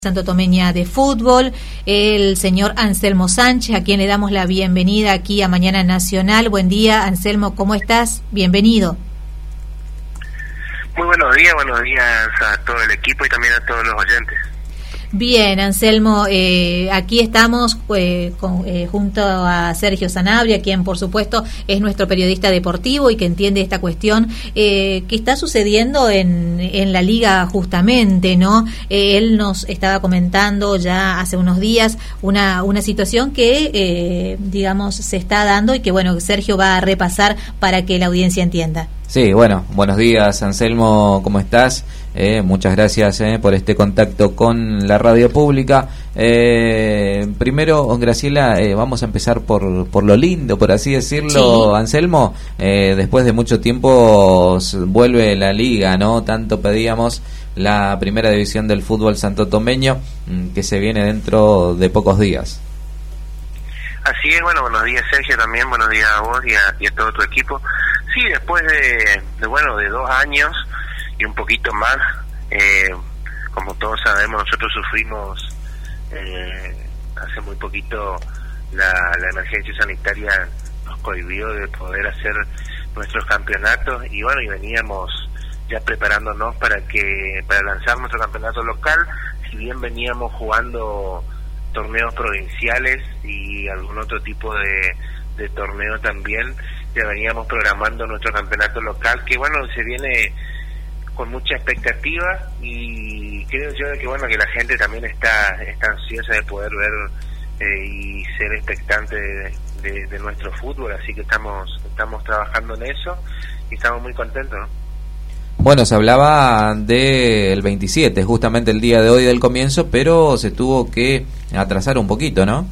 Santotomeña de Fútbol, el señor Anselmo Sánchez, a quien le damos la bienvenida aquí a Mañana Nacional. Buen día, Anselmo, ¿cómo estás? Bienvenido. Muy buenos días a todo el equipo y también a todos los oyentes. Bien, Anselmo, aquí estamos junto a Sergio Sanabria, quien por supuesto es nuestro periodista deportivo y que entiende esta cuestión que está sucediendo en la liga justamente, ¿no? Él nos estaba comentando ya hace unos días una situación que, digamos, se está dando y que, bueno, Sergio va a repasar para que la audiencia entienda. Sí, bueno, buenos días, Anselmo, ¿cómo estás? Muchas gracias por este contacto con la radio pública. Primero, Graciela, vamos a empezar por lo lindo, por así decirlo, sí. Anselmo, después de mucho tiempo vuelve la liga, ¿no? Tanto pedíamos la primera división del fútbol santotomeño, que se viene dentro de pocos días. Así es, bueno, buenos días Sergio también, buenos días a vos y a todo tu equipo. Sí, después de 2 años y un poquito más, como todos sabemos, nosotros sufrimos hace muy poquito la emergencia sanitaria nos cohibió de poder hacer nuestros campeonatos y bueno, y veníamos ya preparándonos para lanzar nuestro campeonato local, si bien veníamos jugando torneos provinciales y algún otro tipo de torneo también, ya veníamos programando nuestro campeonato local, que bueno, se viene con mucha expectativa y creo yo que bueno, que la gente también está ansiosa de poder ver y ser expectante de nuestro fútbol, así que estamos trabajando en eso y estamos muy contentos, ¿no? Bueno, se hablaba del 27, justamente el día de hoy del comienzo, pero se tuvo que atrasar un poquito, ¿no?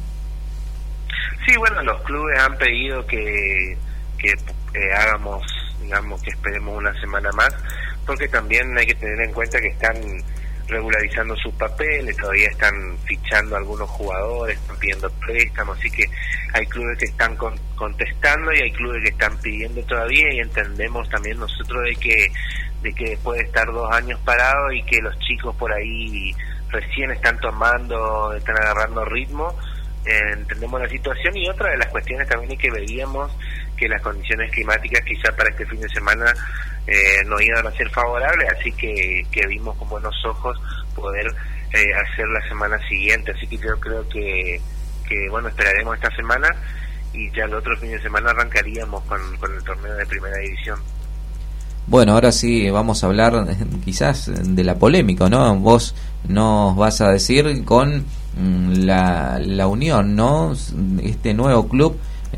Sí, bueno, los clubes han pedido que hagamos, digamos, que esperemos una semana más, porque también hay que tener en cuenta que están regularizando sus papeles, todavía están fichando algunos jugadores, están pidiendo préstamos, así que hay clubes que están contestando y hay clubes que están pidiendo todavía, y entendemos también nosotros de que después de estar 2 años parados y que los chicos por ahí recién están agarrando ritmo, entendemos la situación. Y otra de las cuestiones también es que veíamos que las condiciones climáticas quizás para este fin de semana no iban a ser favorables, así que vimos con buenos ojos poder hacer la semana siguiente, así que yo creo que bueno, esperaremos esta semana y ya el otro fin de semana arrancaríamos con el torneo de primera división. Bueno, ahora sí vamos a hablar quizás de la polémica, ¿no? Vos nos vas a decir con la unión, ¿no? Este nuevo club,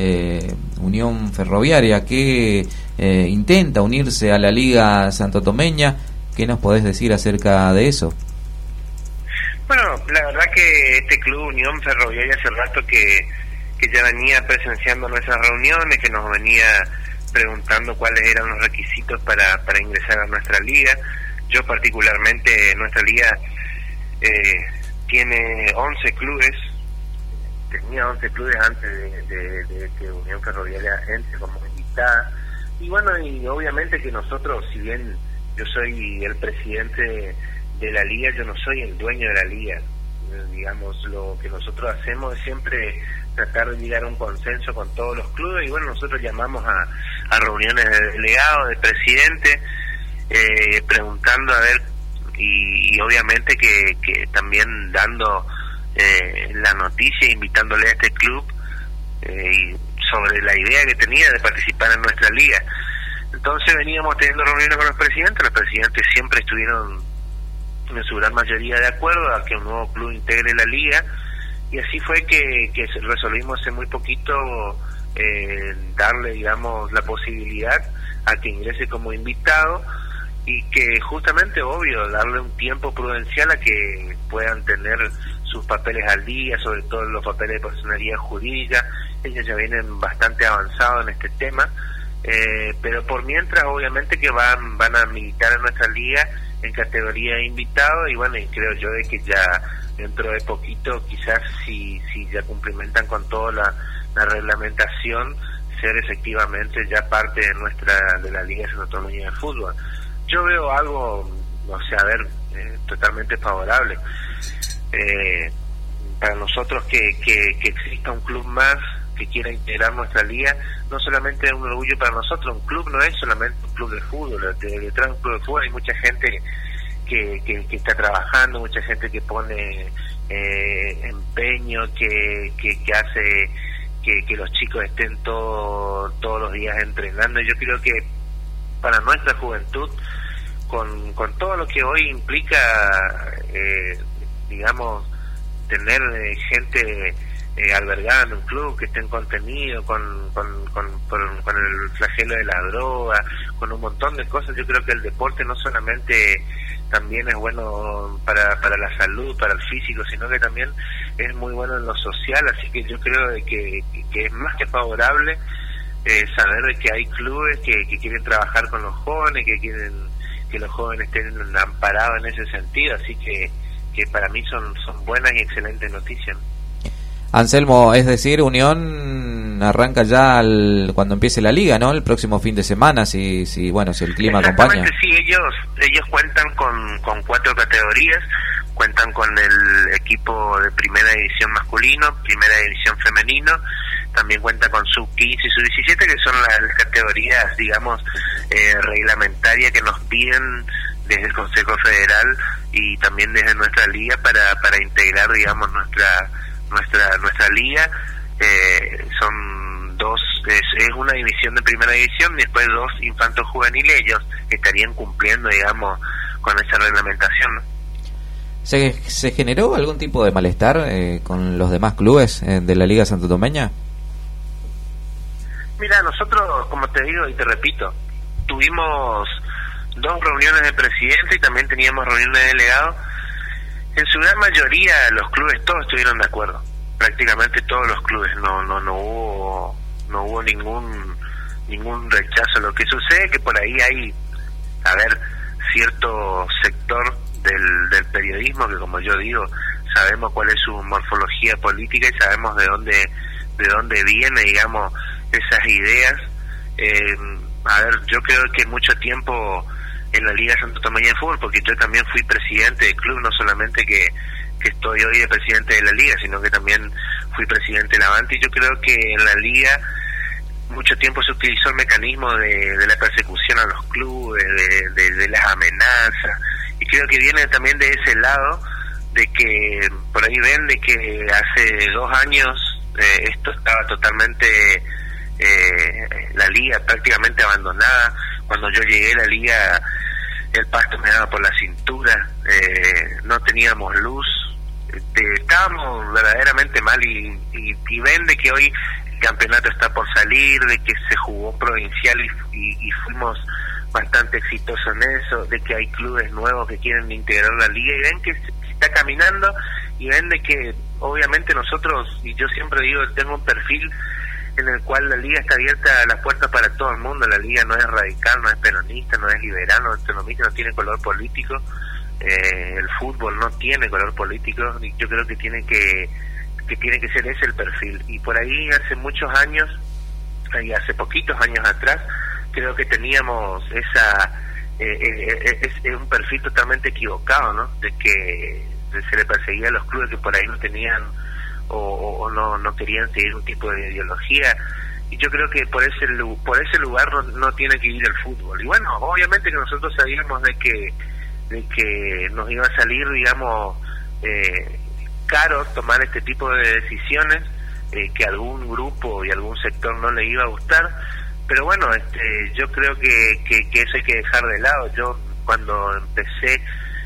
Unión Ferroviaria, que intenta unirse a la Liga Santotomeña. ¿Qué nos podés decir acerca de eso? Bueno, la verdad que este club Unión Ferroviaria hace rato que ya venía presenciando nuestras reuniones, que nos venía preguntando cuáles eran los requisitos para ingresar a nuestra liga. Yo particularmente, nuestra liga tiene 11 clubes, tenía 11 clubes antes de que Unión Ferroviaria entre como invitada, y bueno, y obviamente que nosotros, si bien yo soy el presidente de la liga, yo no soy el dueño de la liga. Digamos, lo que nosotros hacemos es siempre tratar de llegar a un consenso con todos los clubes, y bueno, nosotros llamamos a reuniones de delegados, de presidente, preguntando a ver, y obviamente que también dando la noticia, invitándole a este club sobre la idea que tenía de participar en nuestra liga. Entonces veníamos teniendo reuniones con los presidentes siempre estuvieron en su gran mayoría de acuerdo a que un nuevo club integre la liga, y así fue que resolvimos hace muy poquito darle, digamos, la posibilidad a que ingrese como invitado, y que justamente, obvio, darle un tiempo prudencial a que puedan tener sus papeles al día, sobre todo los papeles de personalidad jurídica. Ellos ya vienen bastante avanzados en este tema, pero por mientras obviamente que van a militar en nuestra liga en categoría de invitado, y bueno, y creo yo de que ya dentro de poquito, quizás si ya cumplimentan con toda la reglamentación, ser efectivamente ya parte de la Liga Santotomeña de Fútbol. Yo veo algo, o sea, a ver, totalmente favorable. para nosotros que exista un club más que quiera integrar nuestra liga, no solamente es un orgullo para nosotros. Un club no es solamente un club de fútbol, detrás de un club de fútbol hay mucha gente que está trabajando, mucha gente que pone empeño, que hace que los chicos estén todos los días entrenando. Yo creo que para nuestra juventud, con todo lo que hoy implica, digamos, tener gente albergada en un club, que esté en contenido, con el flagelo de la droga, con un montón de cosas, yo creo que el deporte no solamente también es bueno para la salud, para el físico, sino que también es muy bueno en lo social. Así que yo creo de que es más que favorable saber de que hay clubes que quieren trabajar con los jóvenes, que quieren que los jóvenes estén amparados en ese sentido. Así que para mí son buenas y excelentes noticias. Anselmo, es decir, Unión arranca ya cuando empiece la liga, ¿no? El próximo fin de semana, si el clima acompaña. Sí, ellos cuentan con 4 categorías, cuentan con el equipo de primera división masculino, primera división femenino, también cuenta con sub-15 y sub-17, que son las categorías, digamos, reglamentarias que nos piden desde el Consejo Federal y también desde nuestra liga para integrar, digamos, nuestra liga. Son 2, es una división de primera división y después 2 infantos juveniles. Ellos estarían cumpliendo, digamos, con esa reglamentación, ¿no? ¿Se generó algún tipo de malestar con los demás clubes de la Liga Santotomeña? Mira, nosotros, como te digo y te repito, tuvimos 2 reuniones de presidente y también teníamos reuniones de delegados. En su gran mayoría los clubes todos estuvieron de acuerdo, prácticamente todos los clubes, no hubo ningún rechazo. Lo que sucede es que por ahí hay, cierto sector del periodismo que, como yo digo, sabemos cuál es su morfología política y sabemos de dónde viene, digamos, esas ideas. Yo creo que mucho tiempo en la Liga Santotomeña de Fútbol, porque yo también fui presidente del club, no solamente que estoy hoy de presidente de la Liga, sino que también fui presidente de la Avante, y yo creo que en la Liga mucho tiempo se utilizó el mecanismo de la persecución a los clubes, de las amenazas, y creo que viene también de ese lado, de que por ahí ven de que hace 2 años esto estaba totalmente, la Liga prácticamente abandonada. Cuando yo llegué a la Liga, el pasto me daba por la cintura, no teníamos luz, estábamos verdaderamente mal, y ven de que hoy el campeonato está por salir, de que se jugó provincial y fuimos bastante exitosos en eso, de que hay clubes nuevos que quieren integrar la liga, y ven que se está caminando, y ven de que obviamente nosotros, y yo siempre digo, tengo un perfil en el cual la liga está abierta a las puertas para todo el mundo. La liga no es radical, no es peronista, no es liberal, no es autonomista, no tiene color político. El fútbol no tiene color político, y yo creo que tiene que ser ese el perfil. Y por ahí hace muchos años, y hace poquitos años atrás, creo que teníamos es un perfil totalmente equivocado, ¿no? De que se le perseguía a los clubes que por ahí no tenían o no querían seguir un tipo de ideología, y yo creo que por ese lugar no tiene que ir el fútbol. Y bueno, obviamente que nosotros sabíamos de que nos iba a salir, digamos, caro tomar este tipo de decisiones, que algún grupo y algún sector no le iba a gustar, pero bueno, yo creo que eso hay que dejar de lado. Yo cuando empecé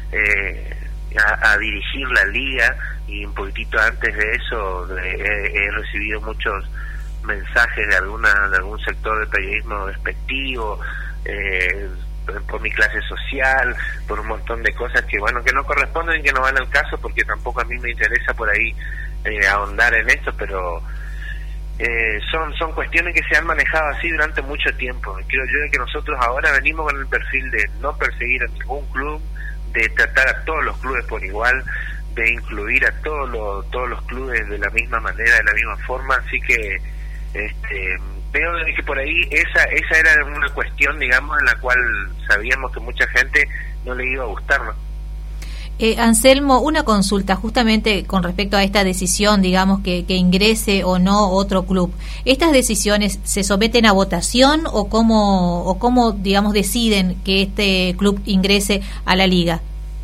a dirigir la liga, y un poquitito antes de eso, he recibido muchos mensajes de algún sector del periodismo despectivo, por mi clase social, por un montón de cosas que no corresponden, que no van al caso, porque tampoco a mí me interesa por ahí ahondar en esto, pero son cuestiones que se han manejado así durante mucho tiempo. Creo yo que nosotros ahora venimos con el perfil de no perseguir a ningún club, de tratar a todos los clubes por igual, de incluir a todos los clubes de la misma manera, de la misma forma. Así que veo que por ahí esa era una cuestión, digamos, en la cual sabíamos que mucha gente no le iba a gustar, ¿no? Anselmo, una consulta justamente con respecto a esta decisión, digamos, que ingrese o no otro club. ¿Estas decisiones se someten a votación o cómo digamos, deciden que este club ingrese a la liga?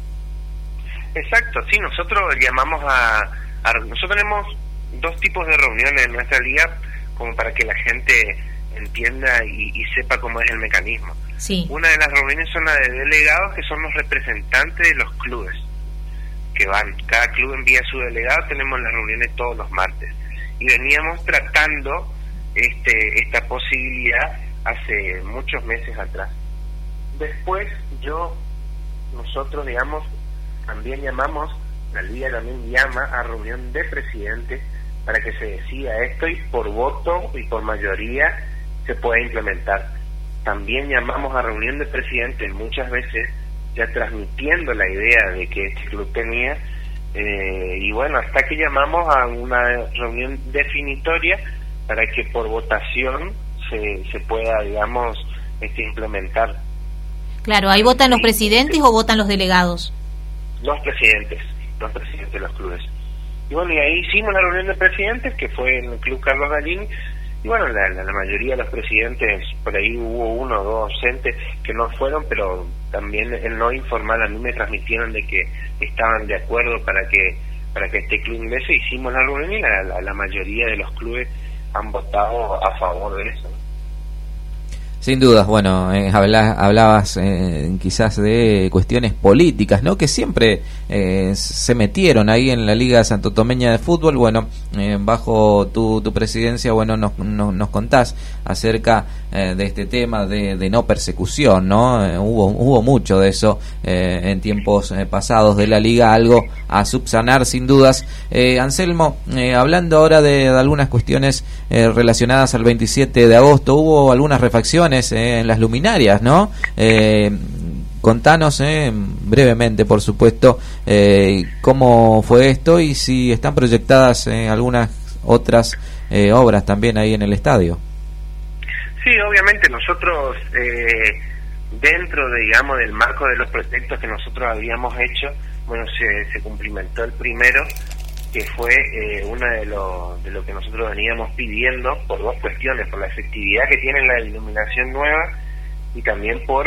Exacto, sí, nosotros llamamos nosotros tenemos dos tipos de reuniones en nuestra liga como para que la gente entienda y sepa cómo es el mecanismo. Sí. Una de las reuniones son las de delegados, que son los representantes de los clubes que van. Cada club envía su delegado, tenemos las reuniones todos los martes. Y veníamos tratando esta posibilidad hace muchos meses atrás. Después nosotros digamos, también llamamos, la liga también llama a reunión de presidentes para que se decida esto y por voto y por mayoría se pueda implementar. También llamamos a reunión de presidentes muchas veces ya transmitiendo la idea de que este club tenía y bueno, hasta que llamamos a una reunión definitoria para que por votación se pueda, digamos, implementar. Claro, ¿ahí votan los presidentes o votan los delegados? Los presidentes de los clubes. Y bueno, y ahí hicimos la reunión de presidentes, que fue en el Club Carlos Gallini, y bueno, la mayoría de los presidentes, por ahí hubo uno o dos ausentes que no fueron, pero también en no informal a mí me transmitieron de que estaban de acuerdo para que este club ingrese. Hicimos la reunión y la mayoría de los clubes han votado a favor de eso. Sin dudas, bueno, hablabas quizás de cuestiones políticas, ¿no? Que siempre se metieron ahí en la Liga Santotomeña de Fútbol. Bueno, bajo tu presidencia, bueno, nos contás acerca de este tema de no persecución, ¿no? Hubo mucho de eso en tiempos pasados de la Liga, algo a subsanar sin dudas. Anselmo, hablando ahora de algunas cuestiones relacionadas al 27 de agosto, hubo algunas refacciones en las luminarias, ¿no? Contanos brevemente, por supuesto, cómo fue esto y si están proyectadas algunas otras obras también ahí en el estadio. Sí, obviamente nosotros dentro digamos del marco de los proyectos que nosotros habíamos hecho, bueno, se cumplimentó el primero, que fue una de lo que nosotros veníamos pidiendo por dos cuestiones: por la efectividad que tiene la iluminación nueva y también por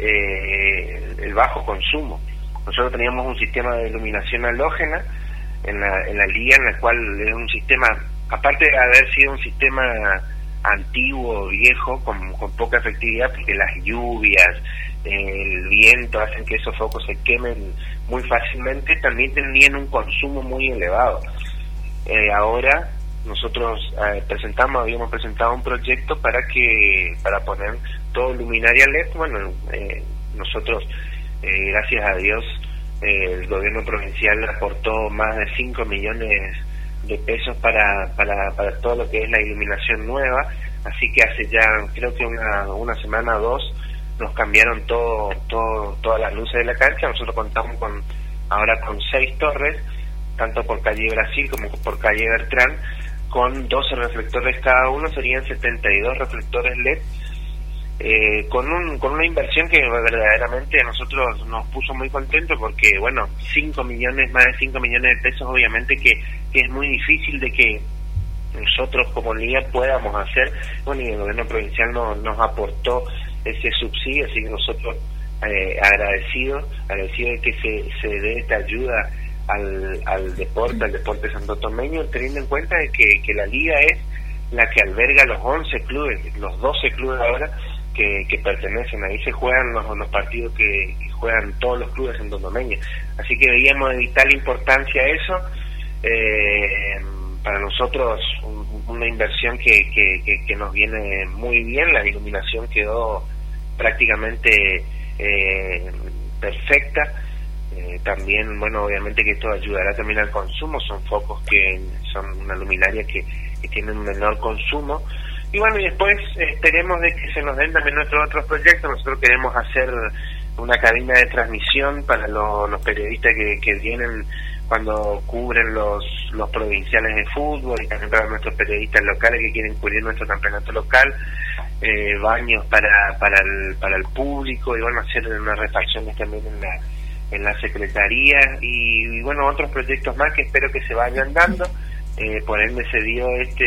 el bajo consumo. Nosotros teníamos un sistema de iluminación halógena en la liga, en el cual es un sistema, aparte de haber sido un sistema antiguo, viejo, con poca efectividad, porque las lluvias, el viento hacen que esos focos se quemen muy fácilmente, también tenían un consumo muy elevado. Ahora nosotros habíamos presentado un proyecto para poner todo luminaria LED. Bueno, nosotros gracias a Dios el gobierno provincial aportó más de 5 millones de pesos para todo lo que es la iluminación nueva, así que hace ya creo que una semana o dos nos cambiaron todas las luces de la cancha. Nosotros contamos ahora con 6 torres, tanto por calle Brasil como por calle Bertrán, con 12 reflectores cada uno, serían 72 reflectores LED, con una inversión que verdaderamente a nosotros nos puso muy contentos, porque bueno, más de 5 millones de pesos, obviamente que es muy difícil de que nosotros como liga podamos hacer. Bueno, y el gobierno provincial nos aportó ese subsidio, así que nosotros agradecidos de que se dé esta ayuda al deporte santotomeño, teniendo en cuenta de que la liga es la que alberga los 11 clubes, los 12 clubes ahora que pertenecen, ahí se juegan los partidos que juegan todos los clubes santotomeños, así que veíamos de vital importancia eso. Para nosotros una inversión que nos viene muy bien. La iluminación quedó prácticamente perfecta. También, bueno, obviamente que esto ayudará también al consumo, son focos que son una luminaria que tienen un menor consumo. Y bueno, y después esperemos de que se nos den también nuestros otros proyectos. Nosotros queremos hacer una cabina de transmisión para los periodistas que vienen cuando cubren los provinciales de fútbol, y también para nuestros periodistas locales que quieren cubrir nuestro campeonato local, baños para el público, y bueno, hacer unas refacciones también la Secretaría y bueno, otros proyectos más que espero que se vayan dando. Por ende se dio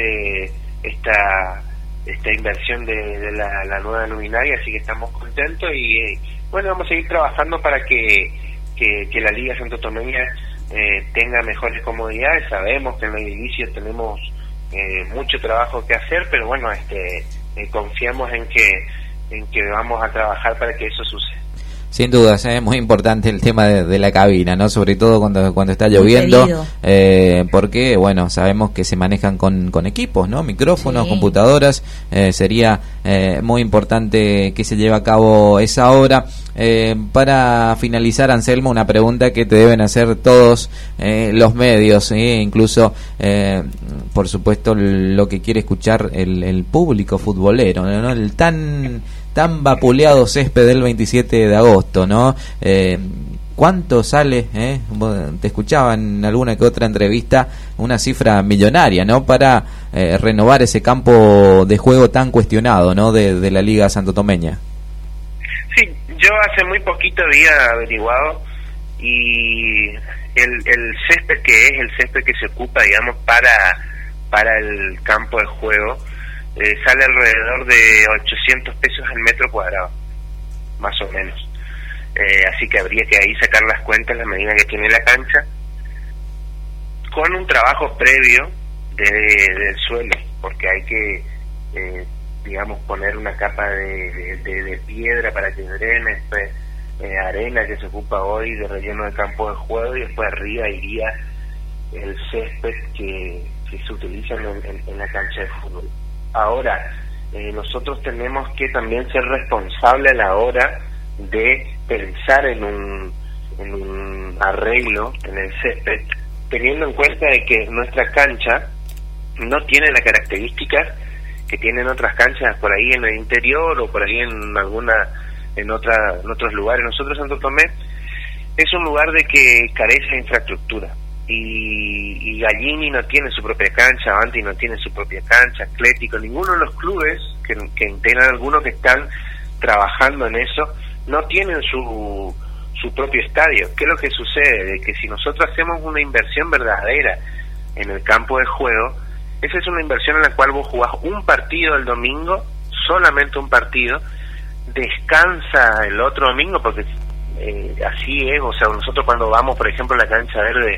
esta inversión de la nueva luminaria, así que estamos contentos y bueno, vamos a seguir trabajando para que la Liga Santotomeña tenga mejores comodidades. Sabemos que en la edilicio tenemos mucho trabajo que hacer, pero bueno, confiamos en que vamos a trabajar para que eso suceda. Sin dudas, es muy importante el tema de la cabina, ¿no? Sobre todo cuando está lloviendo, porque, bueno, sabemos que se manejan con equipos, ¿no? Micrófonos, computadoras, sería muy importante que se lleve a cabo esa obra. Para finalizar, Anselmo, una pregunta que te deben hacer todos los medios, incluso, por supuesto, lo que quiere escuchar el público futbolero, ¿no? El tan vapuleado césped del 27 de agosto, ¿no? ¿Cuánto sale? Te escuchaba en alguna que otra entrevista una cifra millonaria, ¿no? Para renovar ese campo de juego tan cuestionado, ¿no? De la Liga Santotomeña. Sí, yo hace muy poquito había averiguado y el césped que es el césped que se ocupa, digamos, para el campo de juego, sale alrededor de 800 pesos al metro cuadrado, más o menos. Así que habría que ahí sacar las cuentas, la medida que tiene la cancha, con un trabajo previo del suelo, porque hay que, digamos, poner una capa de piedra para que drene, después arena que se ocupa hoy de relleno de campo de juego, y después arriba iría el césped que se utiliza en la cancha de fútbol. Ahora, nosotros tenemos que también ser responsables a la hora de pensar en un arreglo en el césped, teniendo en cuenta de que nuestra cancha no tiene las características que tienen otras canchas por ahí en el interior o por ahí en otros lugares. Nosotros, Santo Tomé, es un lugar de que carece de infraestructura. Y Gallini no tiene su propia cancha, Avanti no tiene su propia cancha, Atlético, ninguno de los clubes que integran algunos que están trabajando en eso, no tienen su propio estadio. ¿Qué es lo que sucede? De que si nosotros hacemos una inversión verdadera en el campo de juego, esa es una inversión en la cual vos jugás un partido el domingo, solamente un partido, descansa el otro domingo, porque así es. O sea, nosotros cuando vamos, por ejemplo, a la cancha verde,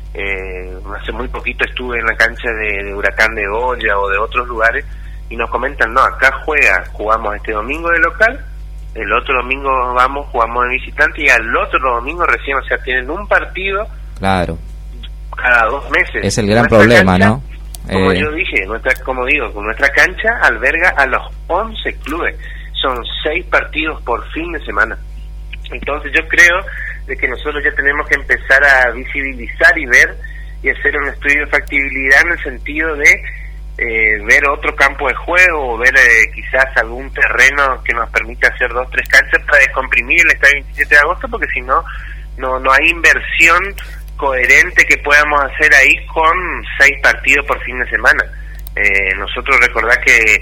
hace muy poquito estuve en la cancha de Huracán de Olla o de otros lugares, y nos comentan, no, acá jugamos este domingo de local, el otro domingo jugamos de visitante, y al otro domingo recién, o sea, tienen un partido, claro, cada 2 meses. Es el gran problema, cancha, ¿no? Como yo dije, nuestra cancha alberga a los 11 clubes, son 6 partidos por fin de semana. Entonces yo creo de que nosotros ya tenemos que empezar a visibilizar y ver y hacer un estudio de factibilidad en el sentido de ver otro campo de juego, o ver quizás algún terreno que nos permita hacer 2 o 3 canchas para descomprimir el estadio 27 de agosto, porque si no hay inversión coherente que podamos hacer ahí con 6 partidos por fin de semana. Nosotros recordá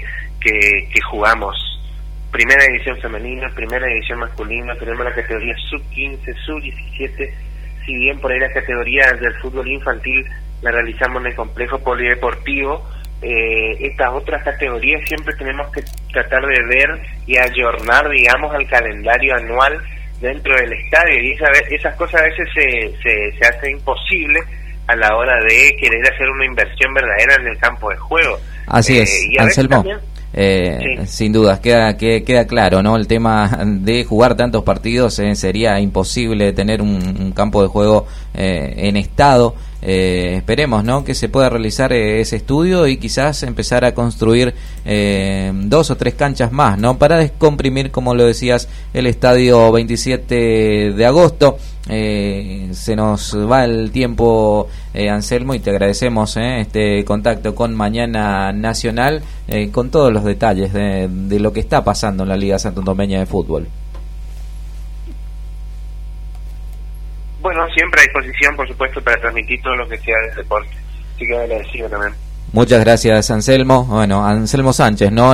que jugamos primera división femenina, primera división masculina, tenemos la categoría sub-15, sub-17, si bien por ahí las categorías del fútbol infantil la realizamos en el complejo polideportivo, estas otras categorías siempre tenemos que tratar de ver y ayornar, digamos, al calendario anual dentro del estadio, y esas cosas a veces se hace imposible a la hora de querer hacer una inversión verdadera en el campo de juego. Así es, Anselmo. Sí. Sin dudas, queda claro, ¿no? El tema de jugar tantos partidos, sería imposible tener un campo de juego en estado. Esperemos, ¿no?, que se pueda realizar ese estudio y quizás empezar a construir 2 o 3 canchas más, ¿no?, para descomprimir, como lo decías, el estadio 27 de agosto. Se nos va el tiempo, Anselmo, y te agradecemos este contacto con Mañana Nacional, con todos los detalles de lo que está pasando en la Liga Santotomeña de Fútbol. Bueno, siempre a disposición, por supuesto, para transmitir todo lo que sea del deporte. Así que agradecido también. Muchas gracias, Anselmo. Bueno, Anselmo Sánchez, ¿no?